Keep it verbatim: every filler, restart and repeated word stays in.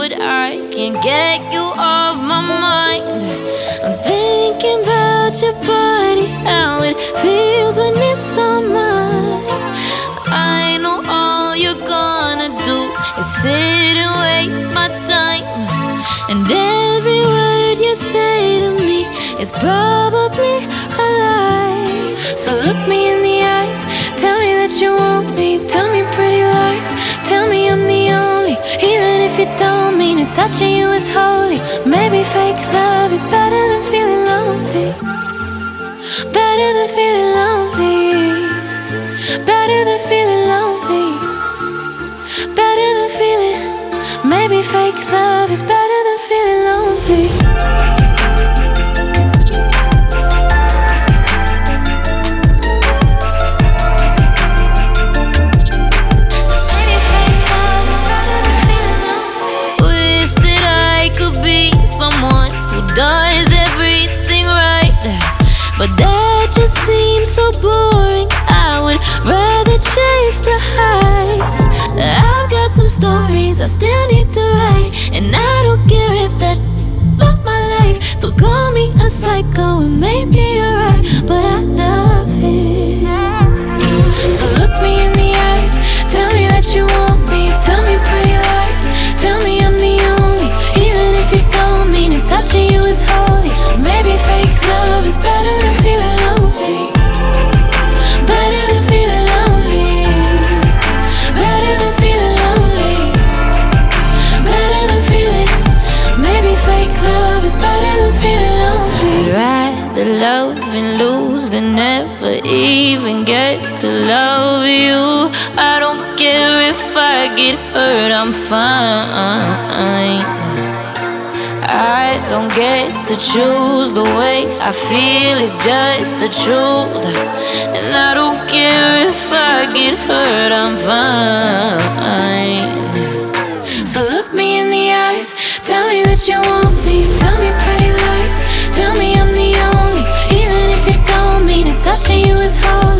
but I can't get you off my mind. I'm thinking about your body, how it feels when it's on mine. I know all you're gonna do is sit and waste my time, and every word you say to me is probably a lie. So look me in the eyes, tell me that you want me, tell me pretty lies, tell me I'm the only, even if you don't mean it. Touching you is holy. Maybe fake love is better than feeling lonely, better than feeling lonely, better than feeling lonely, better than feeling. Maybe fake love is better than feeling lonely. Does everything right, but that just seems so boring. I would rather chase the highs. I've got some stories I still need to write, and I don't care if that's not my life. So call me a psycho and maybe you're right, but I love it. So look me in the eyes, tell me that you want me, tell me pretty lies, tell me I'm the only, even if you don't mean it. Touching you is holy. Maybe fake love is better than feeling lonely, better than feeling lonely, better than feeling lonely, better than feeling. Maybe fake love is better than feeling lonely. I'd rather love and lose than never even get to love you. I don't care if I get hurt, I'm fine. I don't get to choose the way I feel, it's just the truth. And I don't care if I get hurt, I'm fine. So look me in the eyes, tell me that you want me, tell me pretty lies, tell me I'm the only, even if you don't mean it. Touching you is hard.